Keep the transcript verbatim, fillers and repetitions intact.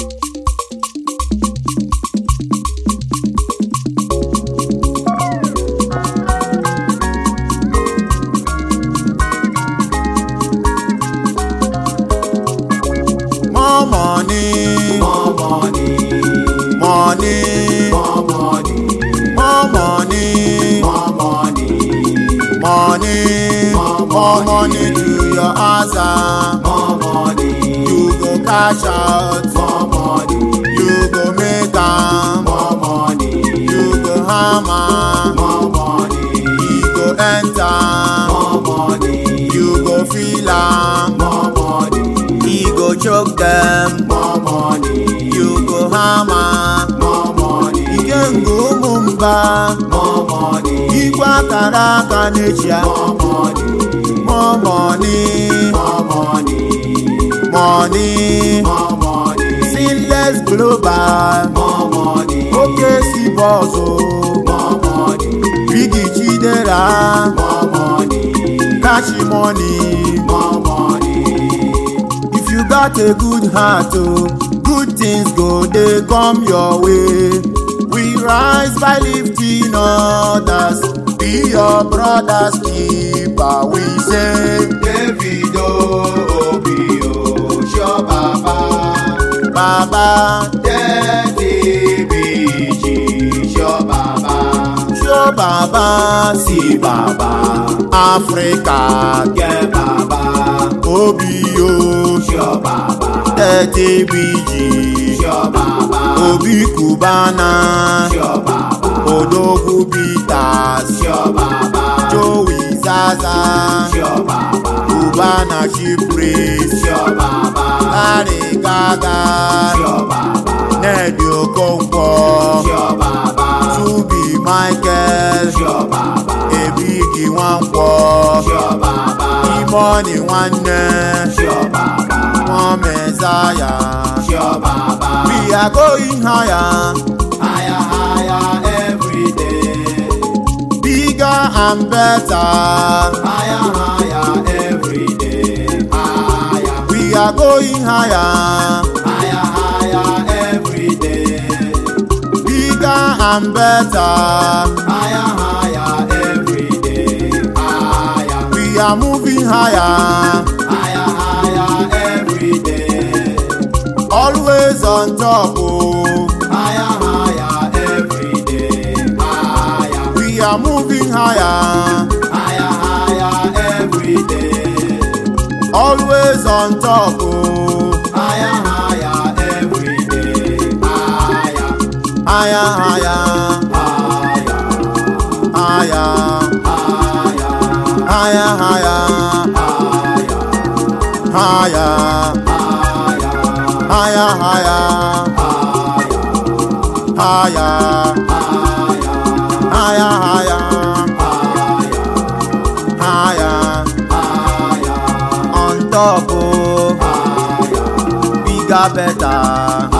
More money, more money, money, more money, more money, more money, money, More more money. money to your answer. more money, You go cash out, more money, you go make am, more money, you go hammer, more money, you go enter, more money, you go feel am, more money, you go choke them, more money, you go hammer. more money, Ikengo mumba, more money, igwa karaka nechia. more money, More money, more money, money, more money, Sinless global, more money, okay si bozo, more money, Biggie Chidera, more money, cash money. more money, If you got a good heart, oh, good things go, they come your way. We rise by lifting others, be your brother's keeper, we say. Davido, Obio, Sho Baba, Baba, Daddy B G, Sho Baba, show Baba, Si Baba, Africa, Ge Baba, Obio, Sho Baba, thirty B G, Sho Baba, Obi Cubana, Sho Baba, Odogu Bitas, Sho Baba, Joey Zaza, Sho Baba, Cubana Chipris, Sho Baba, Larry Gaga, Sho Baba, Ned Okonkwo, Sho Baba, Tubi Michael, Sho Baba, Ebigi Nwankwo, Sho Baba, Imoni Nwanne, Sho Baba, one Messiah. Sho Baba, We are going higher, higher, higher every day, bigger and better. higher, higher every day, higher, We are going higher, higher, higher every day, bigger and better. higher, higher every day, higher, We are moving higher, higher, higher every day, always on top. Oh, higher, higher every day, higher, we are moving higher, higher, higher every day, always on top. Oh, higher, higher every day, higher, higher, higher, higher, higher, higher, higher, higher, higher, higher, higher, higher, higher, higher, higher, higher, higher, on top. Oh, bigger, better.